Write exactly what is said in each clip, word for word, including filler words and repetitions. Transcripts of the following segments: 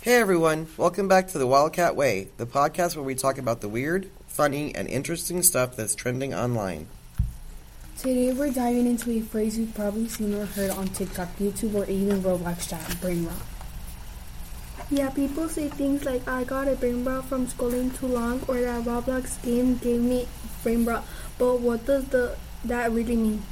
Hey everyone, welcome back to the Wildcat Way, the podcast where we talk about the weird, funny, and interesting stuff that's trending online. Today we're diving into a phrase you've probably seen or heard on TikTok, YouTube, or even Roblox chat, brain rot. Yeah, people say things like, I got a brain rot from scrolling too long, or that Roblox game gave me brain rot. But what does the that really mean?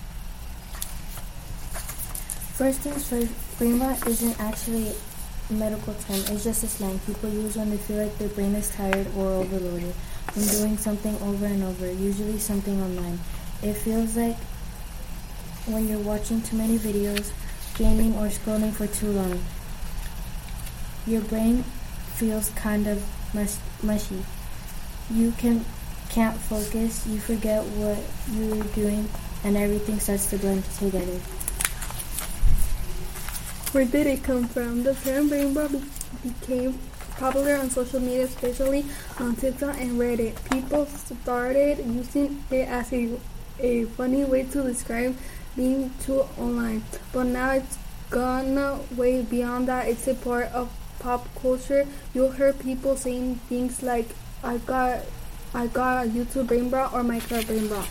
First things first, brain rot isn't actually a medical term. It's just a slang people use when they feel like their brain is tired or overloaded from doing something over and over, usually something online. It feels like when you're watching too many videos, gaming, or scrolling for too long. Your brain feels kind of mus- mushy. You can, can't focus, you forget what you're doing, and everything starts to blend together. Where did it come from? The term brain rot be- became popular on social media, especially on TikTok and Reddit. People started using it as a, a funny way to describe being too online. But now it's gone way beyond that. It's a part of pop culture. You'll hear people saying things like, I got I got a YouTube brain rot or Minecraft brain rot.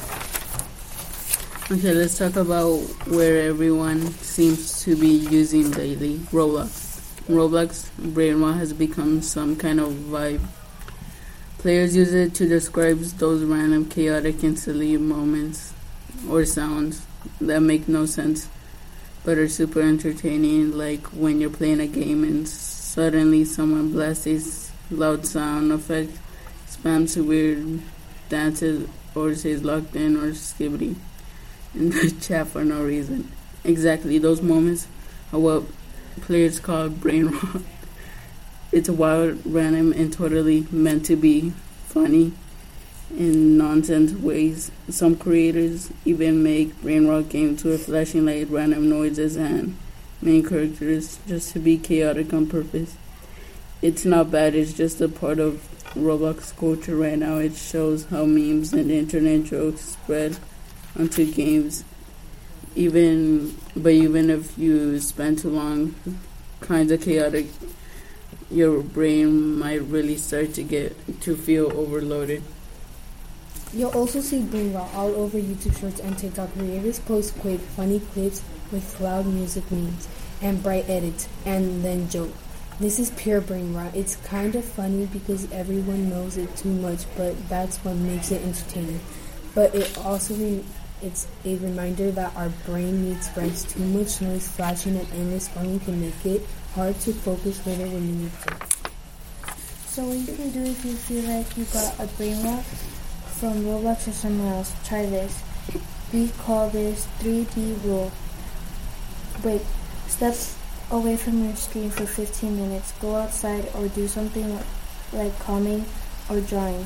Okay, let's talk about where everyone seems to be using daily. Roblox. Roblox brain rot has become some kind of vibe. Players use it to describe those random, chaotic, and silly moments or sounds that make no sense but are super entertaining, like when you're playing a game and suddenly someone blasts a loud sound effect, spams a weird dances, or says locked in or skibbity in the chat for no reason. Exactly, those moments are what players call brain rot. It's wild, random, and totally meant to be funny in nonsense ways. Some creators even make brain rot games with flashing light, random noises, and main characters just to be chaotic on purpose. It's not bad, it's just a part of Roblox culture right now. It shows how memes and internet jokes spread onto games. Even, but even if you spend too long, kinds of chaotic, your brain might really start to get to feel overloaded. You'll also see brain rot all over YouTube Shorts and TikTok. Creators post quick, funny clips with loud music memes and bright edits, and then joke. This is pure brain rot. It's kind of funny because everyone knows it too much, but that's what makes it entertaining. But it also re- it's a reminder that our brain needs rest. Too much noise, flashing, and endless scrolling can make it hard to focus later when you need to. So what you can do if you feel like you got a brain rot from Roblox or somewhere else, try this. We call this three B rule. Break. Step away from your screen for fifteen minutes. Go outside or do something like calming or drawing.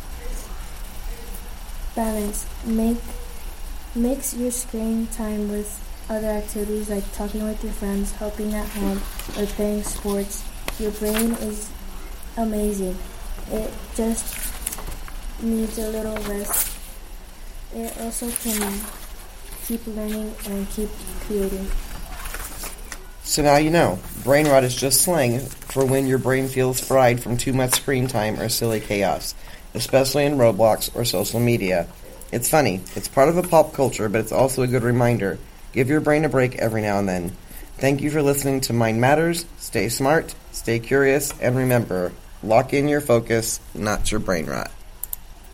Balance. Make mix your screen time with other activities like talking with your friends, helping at home, or playing sports. Your brain is amazing. It just needs a little rest. It also can keep learning and keep creating. So now you know, brain rot is just slang for when your brain feels fried from too much screen time or silly chaos, especially in Roblox or social media. It's funny, it's part of the pop culture, but it's also a good reminder. Give your brain a break every now and then. Thank you for listening to Mind Matters. Stay smart, stay curious, and remember, lock in your focus, not your brain rot.